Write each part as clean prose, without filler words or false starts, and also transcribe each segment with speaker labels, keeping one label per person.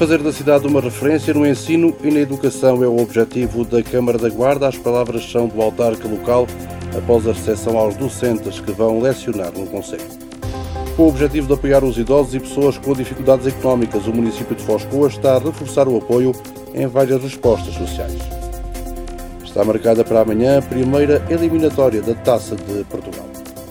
Speaker 1: Fazer da cidade uma referência no ensino e na educação é o objetivo da Câmara da Guarda. As palavras são do autarca local após a recepção aos docentes que vão lecionar no concelho. Com o objetivo de apoiar os idosos e pessoas com dificuldades económicas, o município de Foz de Coa está a reforçar o apoio em várias respostas sociais. Está marcada para amanhã a primeira eliminatória da Taça de Portugal.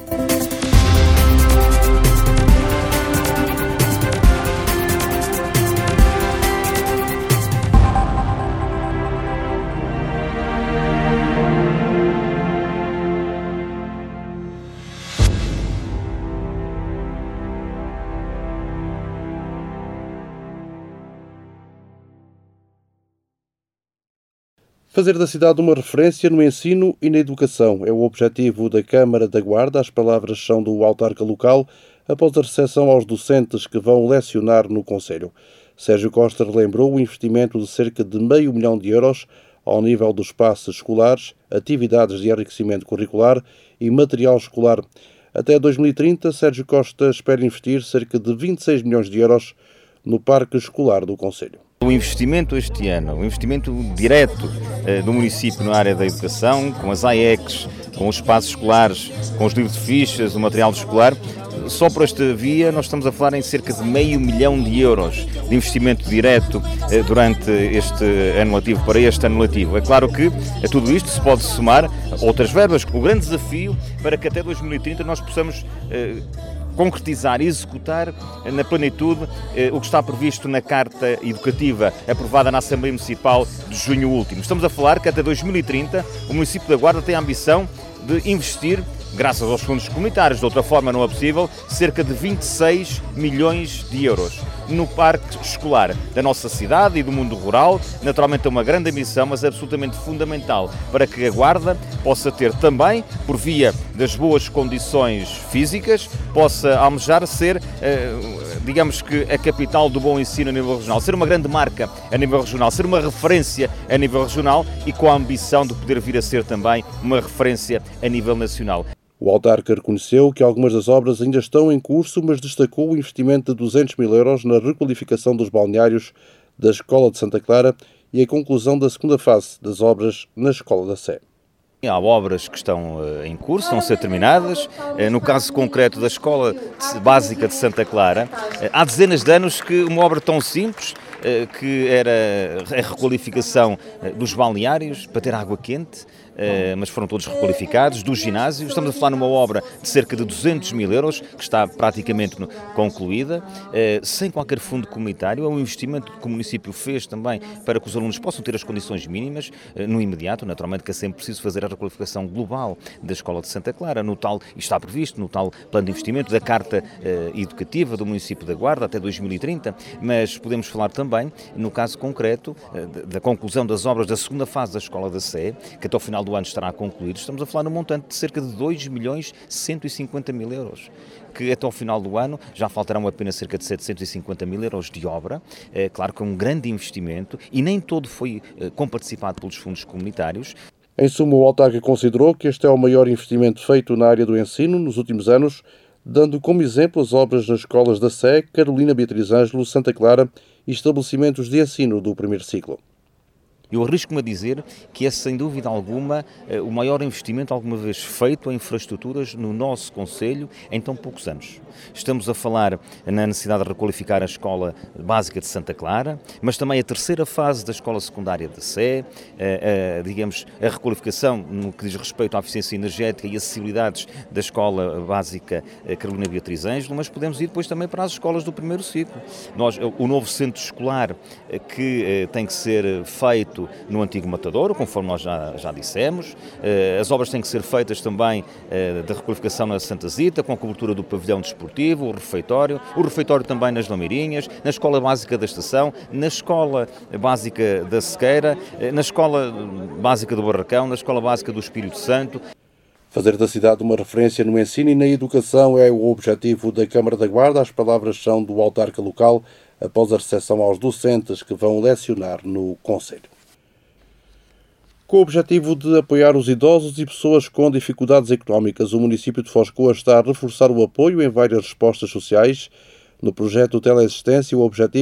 Speaker 1: Fazer da cidade uma referência no ensino e na educação é o objetivo da Câmara da Guarda. As palavras são do autarca local após a recepção aos docentes que vão lecionar no concelho. Sérgio Costa relembrou o investimento de cerca de €500 mil ao nível dos espaços escolares, atividades de enriquecimento curricular e material escolar. Até 2030, Sérgio Costa espera investir cerca de €26 milhões no parque escolar do concelho.
Speaker 2: O investimento este ano, o investimento direto do município na área da educação, com as AECs, com os espaços escolares, com os livros de fichas, o material escolar, só por esta via nós estamos a falar em cerca de €500 mil de investimento direto durante este ano letivo, para este ano letivo. É claro que a tudo isto se pode somar outras verbas. O grande desafio para que até 2030 nós possamos concretizar e executar na plenitude o que está previsto na Carta Educativa aprovada na Assembleia Municipal de junho último. Estamos a falar que até 2030 o município da Guarda tem a ambição de investir, graças aos fundos comunitários, de outra forma não é possível, cerca de €26 milhões no parque escolar da nossa cidade e do mundo rural. Naturalmente é uma grande ambição, mas é absolutamente fundamental para que a Guarda possa ter também, por via das boas condições físicas, possa almejar ser, digamos que, a capital do bom ensino a nível regional, ser uma grande marca a nível regional, ser uma referência a nível regional e com a ambição de poder vir a ser também uma referência a nível nacional.
Speaker 1: O autarca reconheceu que algumas das obras ainda estão em curso, mas destacou o investimento de €200 mil na requalificação dos balneários da Escola de Santa Clara e a conclusão da segunda fase das obras na Escola da Sé.
Speaker 2: Há obras que estão em curso, estão a ser terminadas. No caso concreto da Escola Básica de Santa Clara, há dezenas de anos que uma obra tão simples, que era a requalificação dos balneários para ter água quente, mas foram todos requalificados, do ginásio. Estamos a falar numa obra de cerca de €200 mil, que está praticamente concluída, sem qualquer fundo comunitário. É um investimento que o município fez também para que os alunos possam ter as condições mínimas no imediato. Naturalmente que é sempre preciso fazer a requalificação global da Escola de Santa Clara, no tal, e está previsto no tal plano de investimento da Carta Educativa do município da Guarda até 2030, mas podemos falar também, no caso concreto, da conclusão das obras da segunda fase da Escola da Sé, que até ao final do ano estará concluído. Estamos a falar num montante de cerca de €2.150 mil, que até ao final do ano já faltarão apenas cerca de €750 mil de obra. É claro que é um grande investimento e nem todo foi comparticipado pelos fundos comunitários.
Speaker 1: Em suma, o autarca considerou que este é o maior investimento feito na área do ensino nos últimos anos, dando como exemplo as obras nas escolas da Sé, Carolina Beatriz Ângelo, Santa Clara e estabelecimentos de ensino do primeiro ciclo.
Speaker 2: Eu arrisco-me a dizer que é, sem dúvida alguma, o maior investimento alguma vez feito em infraestruturas no nosso concelho em tão poucos anos. Estamos a falar na necessidade de requalificar a Escola Básica de Santa Clara, mas também a terceira fase da Escola Secundária de Sé, a requalificação no que diz respeito à eficiência energética e acessibilidades da Escola Básica Carolina Beatriz Ângelo, mas podemos ir depois também para as escolas do primeiro ciclo. O novo centro escolar que tem que ser feito no antigo Matadouro, conforme nós já dissemos. As obras têm que ser feitas também da requalificação na Santa Zita, com a cobertura do pavilhão desportivo, o refeitório também nas Lameirinhas, na Escola Básica da Estação, na Escola Básica da Sequeira, na Escola Básica do Barracão, na Escola Básica do Espírito Santo.
Speaker 1: Fazer da cidade uma referência no ensino e na educação é o objetivo da Câmara da Guarda. As palavras são do autarca local após a recepção aos docentes que vão lecionar no concelho. Com o objetivo de apoiar os idosos e pessoas com dificuldades económicas, o município de Foz de Coa está a reforçar o apoio em várias respostas sociais. No projeto Teleassistência, o objetivo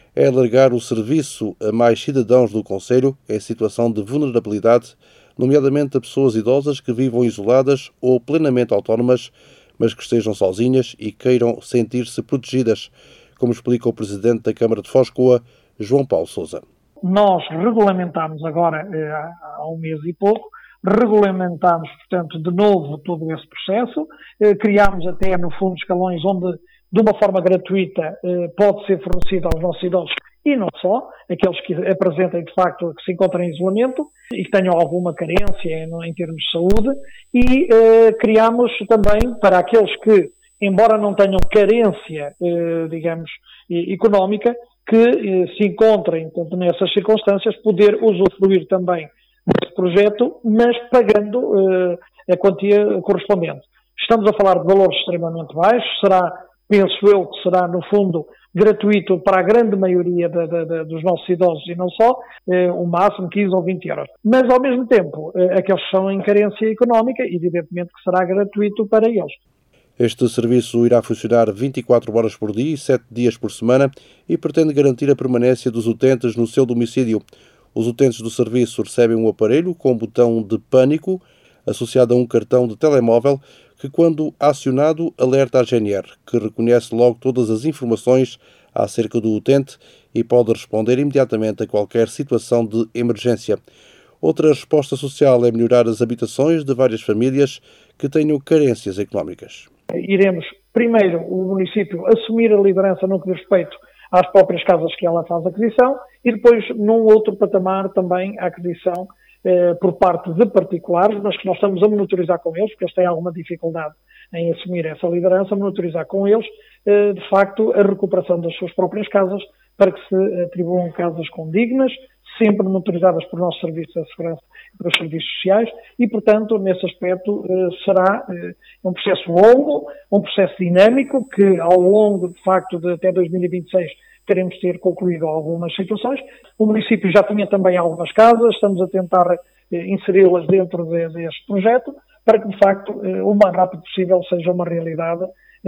Speaker 1: é alargar o serviço a mais cidadãos do concelho em situação de vulnerabilidade, nomeadamente a pessoas idosas que vivam isoladas ou plenamente autónomas, mas que estejam sozinhas e queiram sentir-se protegidas, como explica o Presidente da Câmara de Foscoa, João Paulo Sousa.
Speaker 3: Nós regulamentámos agora, há um mês e pouco, regulamentámos, portanto, de novo todo esse processo, criámos até, no fundo, escalões onde, de uma forma gratuita, pode ser fornecido aos nossos idosos, e não só, aqueles que apresentem, de facto, que se encontram em isolamento e que tenham alguma carência em termos de saúde, e criámos também para aqueles que, embora não tenham carência, digamos, económica, que se encontrem, portanto, nessas circunstâncias, poder usufruir também desse projeto, mas pagando a quantia correspondente. Estamos a falar de valores extremamente baixos, penso eu que será, no fundo, gratuito para a grande maioria dos nossos idosos e não só, o máximo 15 ou 20 euros. Mas, ao mesmo tempo, aqueles que são em carência económica, evidentemente que será gratuito para eles.
Speaker 1: Este serviço irá funcionar 24 horas por dia e 7 dias por semana e pretende garantir a permanência dos utentes no seu domicílio. Os utentes do serviço recebem um aparelho com um botão de pânico associado a um cartão de telemóvel que, quando acionado, alerta a GNR, que reconhece logo todas as informações acerca do utente e pode responder imediatamente a qualquer situação de emergência. Outra resposta social é melhorar as habitações de várias famílias que tenham carências económicas.
Speaker 3: Iremos, primeiro, o município assumir a liderança no que diz respeito às próprias casas que ela faz aquisição e depois, num outro patamar, também a aquisição por parte de particulares, mas que nós estamos a monitorizar com eles, porque eles têm alguma dificuldade em assumir essa liderança, monitorizar com eles, de facto, a recuperação das suas próprias casas para que se atribuam casas condignas, sempre monitorizadas por nossos serviços de segurança e pelos serviços sociais e, portanto, nesse aspecto será um processo longo, um processo dinâmico que ao longo, de facto, de até 2026 teremos de ter concluído algumas situações. O município já tinha também algumas casas, estamos a tentar inseri-las dentro deste projeto para que, de facto, o mais rápido possível seja uma realidade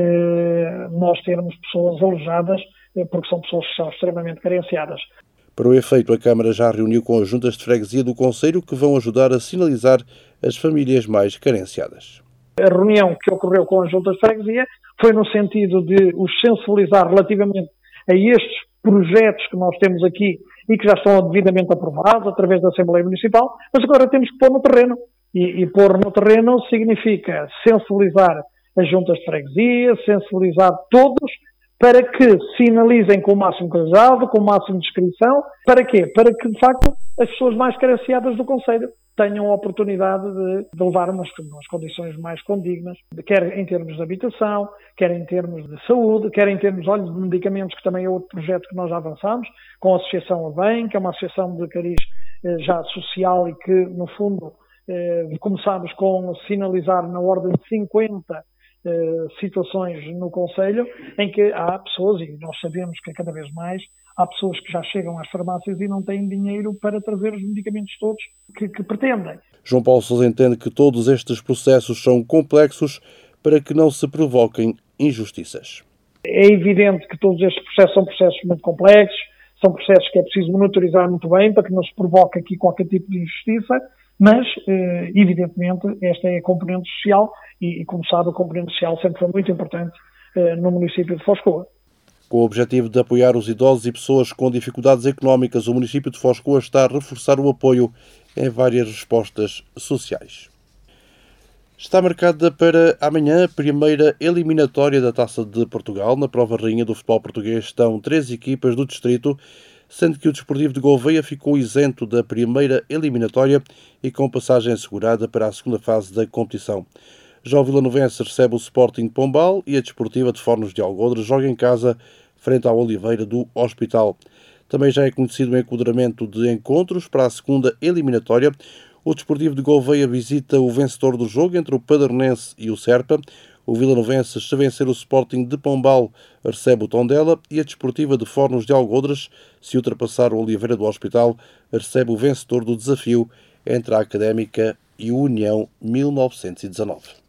Speaker 3: nós termos pessoas alojadas, porque são pessoas que são extremamente carenciadas.
Speaker 1: Para o efeito, a Câmara já reuniu com as juntas de freguesia do concelho que vão ajudar a sinalizar as famílias mais carenciadas.
Speaker 3: A reunião que ocorreu com as juntas de freguesia foi no sentido de os sensibilizar relativamente a estes projetos que nós temos aqui e que já estão devidamente aprovados através da Assembleia Municipal, mas agora temos que pôr no terreno. E pôr no terreno significa sensibilizar as juntas de freguesia, sensibilizar todos, para que sinalizem com o máximo cuidado, com o máximo de discrição. Para quê? Para que, de facto, as pessoas mais carenciadas do concelho tenham a oportunidade de levar umas condições mais condignas, quer em termos de habitação, quer em termos de saúde, quer em termos de medicamentos, que também é outro projeto que nós já avançamos, com a Associação ABEM, que é uma associação de cariz já social e que, no fundo, começámos com sinalizar na ordem de 50 situações no concelho em que há pessoas, e nós sabemos que cada vez mais, há pessoas que já chegam às farmácias e não têm dinheiro para trazer os medicamentos todos que pretendem.
Speaker 1: João Paulo Sousa entende que todos estes processos são complexos para que não se provoquem injustiças.
Speaker 3: É evidente que todos estes processos são processos muito complexos, são processos que é preciso monitorizar muito bem para que não se provoque aqui qualquer tipo de injustiça, mas, evidentemente, esta é a componente social e, como sabe, a componente social sempre foi muito importante no município de Foscoa.
Speaker 1: Com o objetivo de apoiar os idosos e pessoas com dificuldades económicas, o município de Foscoa está a reforçar o apoio em várias respostas sociais. Está marcada para amanhã a primeira eliminatória da Taça de Portugal. Na prova rainha do futebol português estão 3 equipas do distrito, sendo que o Desportivo de Gouveia ficou isento da primeira eliminatória e com passagem assegurada para a segunda fase da competição. Já o Vilanovense recebe o Sporting de Pombal e a Desportiva de Fornos de Algodres joga em casa frente ao Oliveira do Hospital. Também já é conhecido o enquadramento de encontros para a segunda eliminatória. O Desportivo de Gouveia visita o vencedor do jogo entre o Padernense e o Serpa. O Vilanovense, se vencer o Sporting de Pombal, recebe o Tondela e a Desportiva de Fornos de Algodres, se ultrapassar o Oliveira do Hospital, recebe o vencedor do desafio entre a Académica e o União 1919.